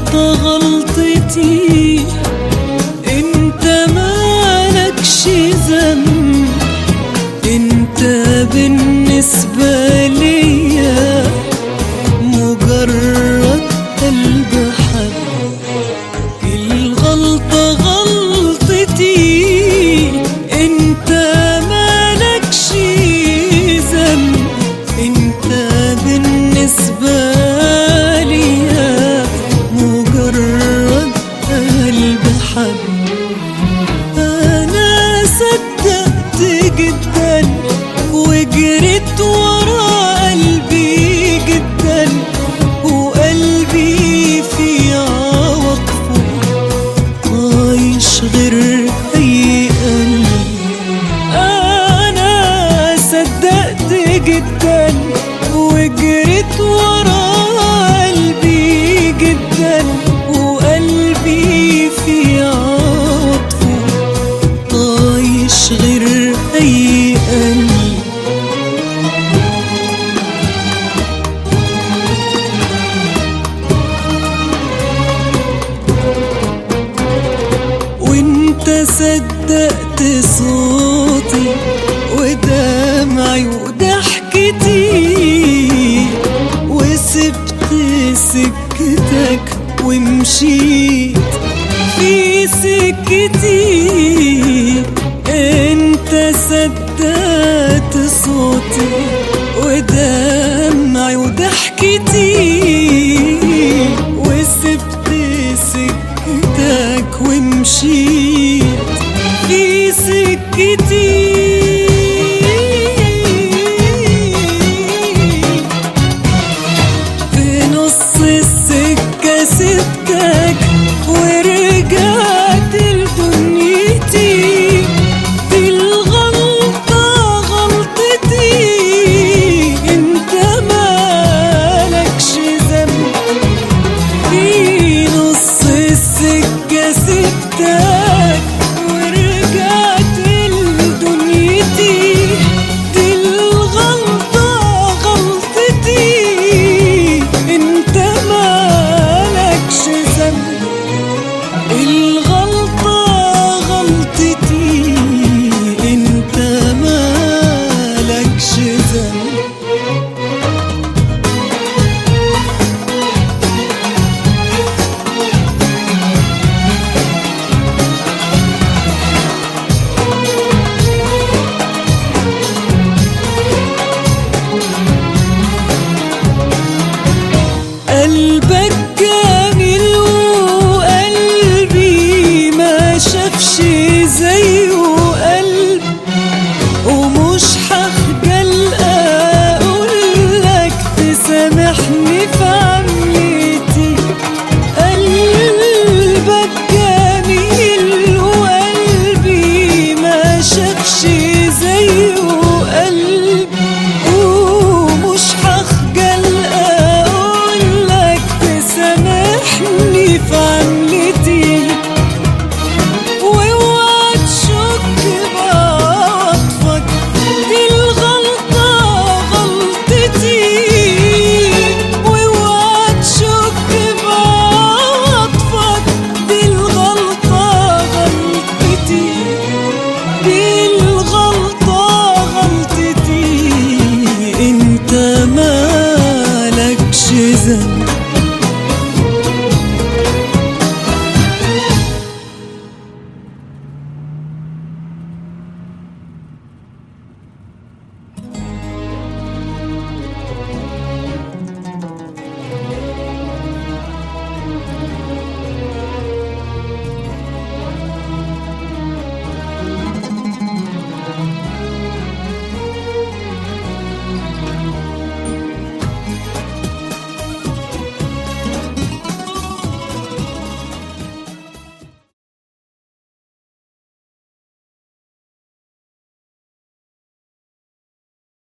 الغلطة غلطتي، انت مالكش ذنب، انت بالنسبة ليا مجرد قلب حب. الغلطة غلطتي، انت مالكش ذنب، انت بالنسبة ليا مجرد قلب حب. انا صدقت جدا وجريت ورا قلبي جدا، وقلبي في عواطفه عايش غير اي قلب. انا صدقت جدا وجريت ورا قلبي جدا، وقلبي في عواطفه عايش غير اي قلب. وانت صدقت صوتي ودمعي وضحكتي، وسبت سكتك ومشيت في سكتي. انت صدقت صوتي ودمعي وضحكتي، وسبت سكتك ومشيت في سكتي. في نص السكة سبتك ورجعت